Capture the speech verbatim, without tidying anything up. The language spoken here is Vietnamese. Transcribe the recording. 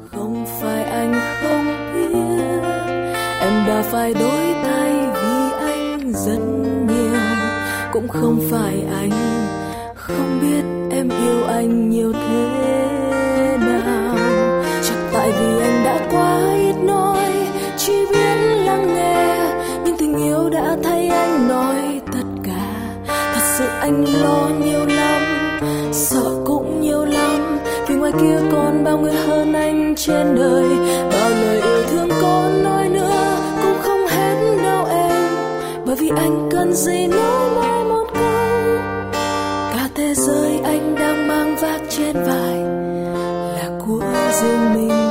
Không phải anh không biết, em đã phải đổi thay vì anh rất nhiều. Cũng không phải anh không biết em yêu anh nhiều thế nào. Chắc tại vì anh đã quá ít nói, chỉ biết lắng nghe. Nhưng tình yêu đã thay anh nói tất cả. Thật sự anh lo nhiều lắm, sợ cũng nhiều lắm. Vì ngoài kia còn bao người hơn anh trên đời. Bao lời yêu thương còn nói nữa cũng không hết đâu em. Bởi vì anh cần gì nói mãi một câu. Cả thế giới anh đang mang vác trên vai là của riêng mình.